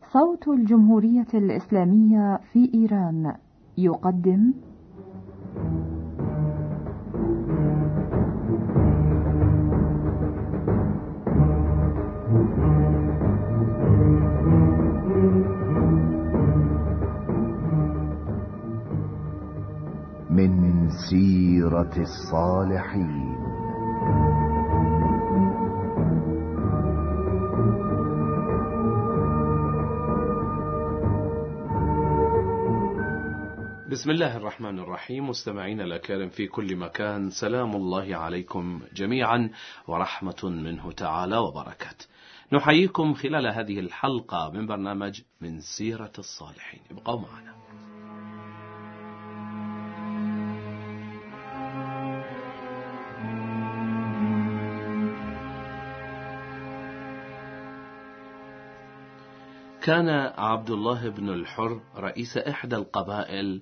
صوت الجمهورية الإسلامية في إيران يقدم من سيرة الصالحين. بسم الله الرحمن الرحيم. مستمعين الأكارم في كل مكان، سلام الله عليكم جميعا ورحمة منه تعالى وبركاته. نحييكم خلال هذه الحلقة من برنامج من سيرة الصالحين. ابقوا معنا. كان عبد الله بن الحر رئيس إحدى القبائل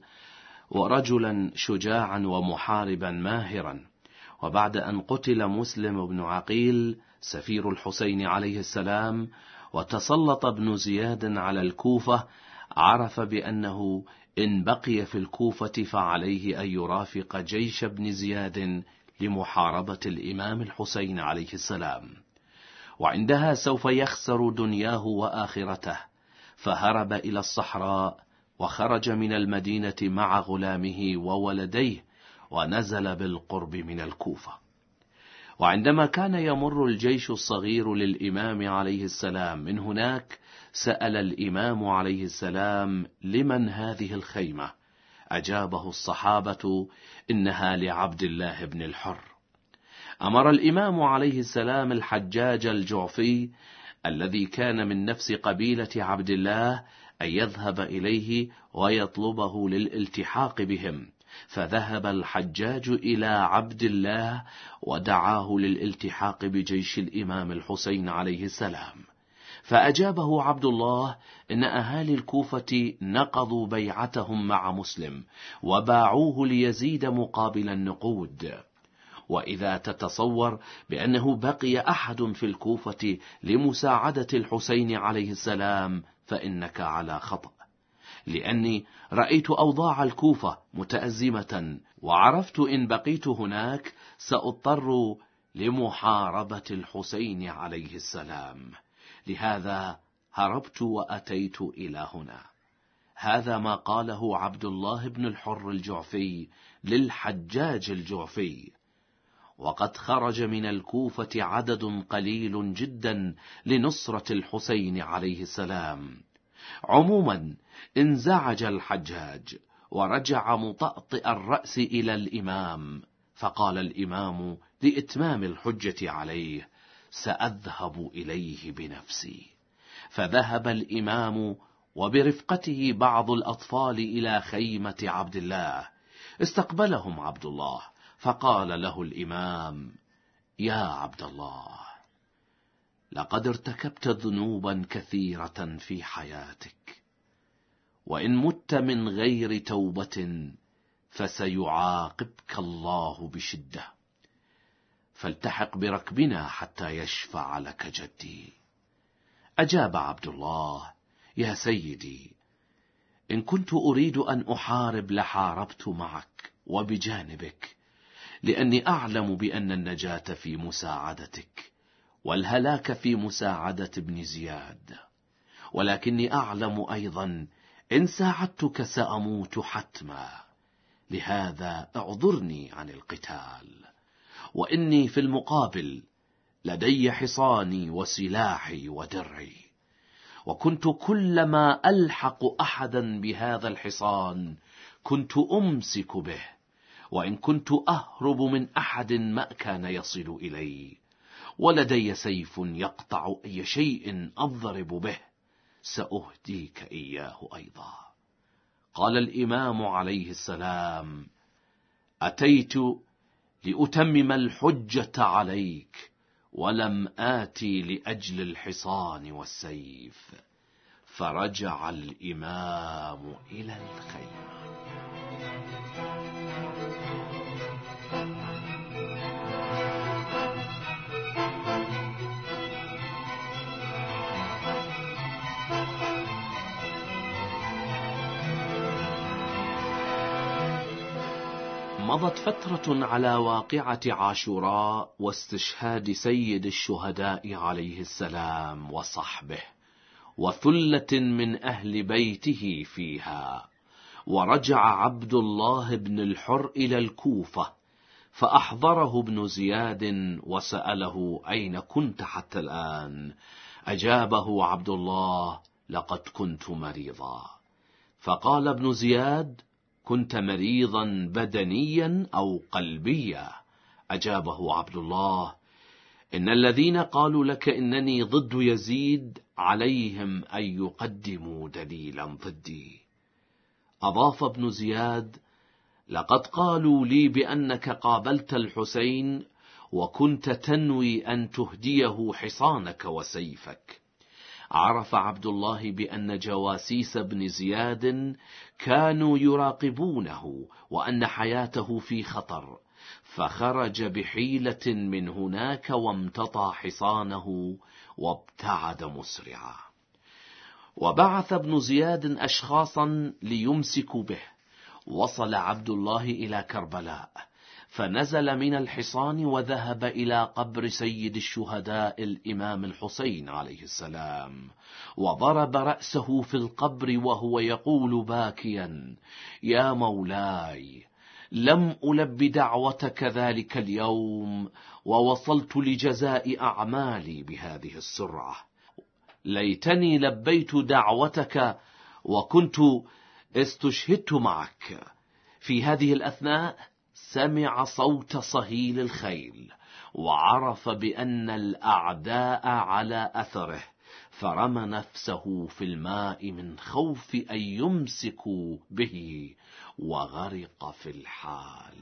ورجلا شجاعا ومحاربا ماهرا، وبعد أن قتل مسلم بن عقيل سفير الحسين عليه السلام وتسلط ابن زياد على الكوفة، عرف بأنه إن بقي في الكوفة فعليه أن يرافق جيش ابن زياد لمحاربة الإمام الحسين عليه السلام، وعندها سوف يخسر دنياه وآخرته، فهرب إلى الصحراء وخرج من المدينة مع غلامه وولديه ونزل بالقرب من الكوفة. وعندما كان يمر الجيش الصغير للإمام عليه السلام من هناك، سأل الإمام عليه السلام: لمن هذه الخيمة؟ أجابه الصحابة: إنها لعبد الله بن الحر. أمر الإمام عليه السلام الحجاج الجعفي الذي كان من نفس قبيلة عبد الله أن يذهب إليه ويطلبه للالتحاق بهم، فذهب الحجاج إلى عبد الله ودعاه للالتحاق بجيش الإمام الحسين عليه السلام، فأجابه عبد الله: إن أهالي الكوفة نقضوا بيعتهم مع مسلم وباعوه ليزيد مقابل النقود، وإذا تتصور بأنه بقي أحد في الكوفة لمساعدة الحسين عليه السلام فإنك على خطأ، لأني رأيت أوضاع الكوفة متأزمة، وعرفت إن بقيت هناك سأضطر لمحاربة الحسين عليه السلام، لهذا هربت وأتيت إلى هنا. هذا ما قاله عبد الله بن الحر الجعفي للحجاج الجعفي. وقد خرج من الكوفة عدد قليل جدا لنصرة الحسين عليه السلام. عموما انزعج الحجاج ورجع مطأطئ الرأس إلى الإمام، فقال الإمام لإتمام الحجة عليه: سأذهب إليه بنفسي. فذهب الإمام وبرفقته بعض الأطفال إلى خيمة عبد الله. استقبلهم عبد الله فقال له الإمام: يا عبد الله، لقد ارتكبت ذنوبا كثيرة في حياتك، وإن مت من غير توبة فسيعاقبك الله بشدة، فالتحق بركبنا حتى يشفع لك جدي. أجاب عبد الله: يا سيدي، إن كنت أريد أن أحارب لحاربت معك وبجانبك، لأني أعلم بأن النجاة في مساعدتك والهلاك في مساعدة ابن زياد، ولكني أعلم أيضا إن ساعدتك سأموت حتما، لهذا اعذرني عن القتال، وإني في المقابل لدي حصاني وسلاحي ودرعي، وكنت كلما ألحق أحدا بهذا الحصان كنت أمسك به، وإن كنت أهرب من أحد ما كان يصل إلي، ولدي سيف يقطع أي شيء أضرب به، سأهديك إياه أيضا. قال الإمام عليه السلام: أتيت لأتمم الحجة عليك، ولم آتي لأجل الحصان والسيف. فرجع الإمام إلى الخيمة. مضت فترة على واقعة عاشوراء واستشهاد سيد الشهداء عليه السلام وصحبه وثلة من أهل بيته فيها، ورجع عبد الله بن الحر إلى الكوفة، فأحضره ابن زياد وسأله: أين كنت حتى الآن؟ أجابه عبد الله: لقد كنت مريضا. فقال ابن زياد: كنت مريضا بدنيا أو قلبيا؟ أجابه عبد الله: إن الذين قالوا لك إنني ضد يزيد عليهم أن يقدموا دليلا ضدي. أضاف ابن زياد: لقد قالوا لي بأنك قابلت الحسين وكنت تنوي أن تهديه حصانك وسيفك. عرف عبد الله بأن جواسيس ابن زياد كانوا يراقبونه وأن حياته في خطر، فخرج بحيلة من هناك وامتطى حصانه وابتعد مسرعا. وبعث ابن زياد أشخاصا ليمسكوا به. وصل عبد الله إلى كربلاء، فنزل من الحصان وذهب إلى قبر سيد الشهداء الإمام الحسين عليه السلام، وضرب رأسه في القبر وهو يقول باكيا: يا مولاي، لم ألب دعوتك ذلك اليوم، ووصلت لجزاء أعمالي بهذه السرعة. ليتني لبيت دعوتك وكنت استشهدت معك. في هذه الأثناء سمع صوت صهيل الخيل، وعرف بأن الأعداء على أثره، فرمى نفسه في الماء من خوف أن يمسكوا به، وغرق في الحال.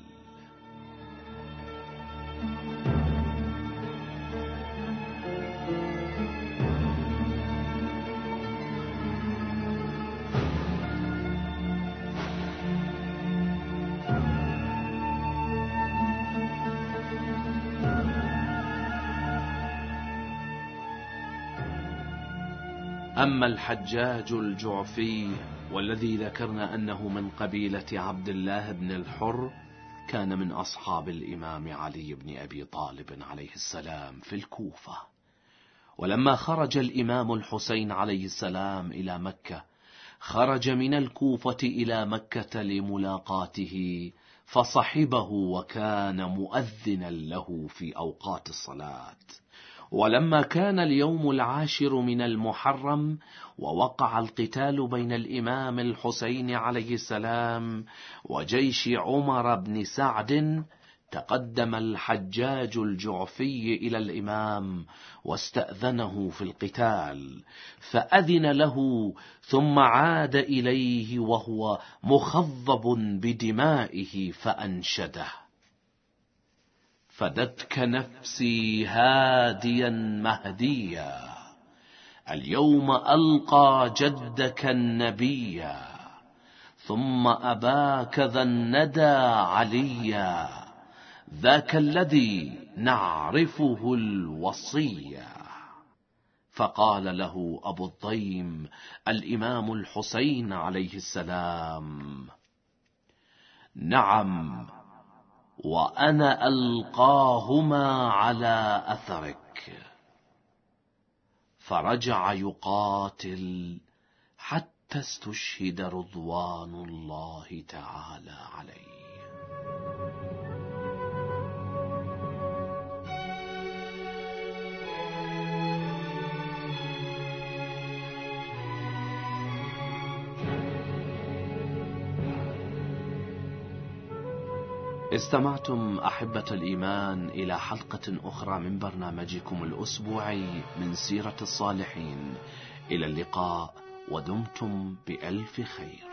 أما الحجاج الجعفي والذي ذكرنا أنه من قبيلة عبد الله بن الحر، كان من أصحاب الإمام علي بن أبي طالب عليه السلام في الكوفة. ولما خرج الإمام الحسين عليه السلام إلى مكة، خرج من الكوفة إلى مكة لملاقاته، فصحبه وكان مؤذنا له في أوقات الصلاة. ولما كان اليوم 10 من المحرم، ووقع القتال بين الإمام الحسين عليه السلام وجيش عمر بن سعد، تقدم الحجاج الجعفي إلى الإمام واستأذنه في القتال، فأذن له، ثم عاد إليه وهو مخضب بدمائه فأنشده: فدتك نفسي هاديا مهديا، اليوم ألقى جدك النبيا، ثم أباك ذا الندى عليا، ذاك الذي نعرفه الوصية. فقال له أبو الضيم الإمام الحسين عليه السلام: نعم، وأنا ألقاهما على أثرك. فرجع يقاتل حتى استشهد رضوان الله تعالى عليه. استمعتم أحبة الإيمان إلى حلقة أخرى من برنامجكم الأسبوعي من سيرة الصالحين. إلى اللقاء، ودمتم بألف خير.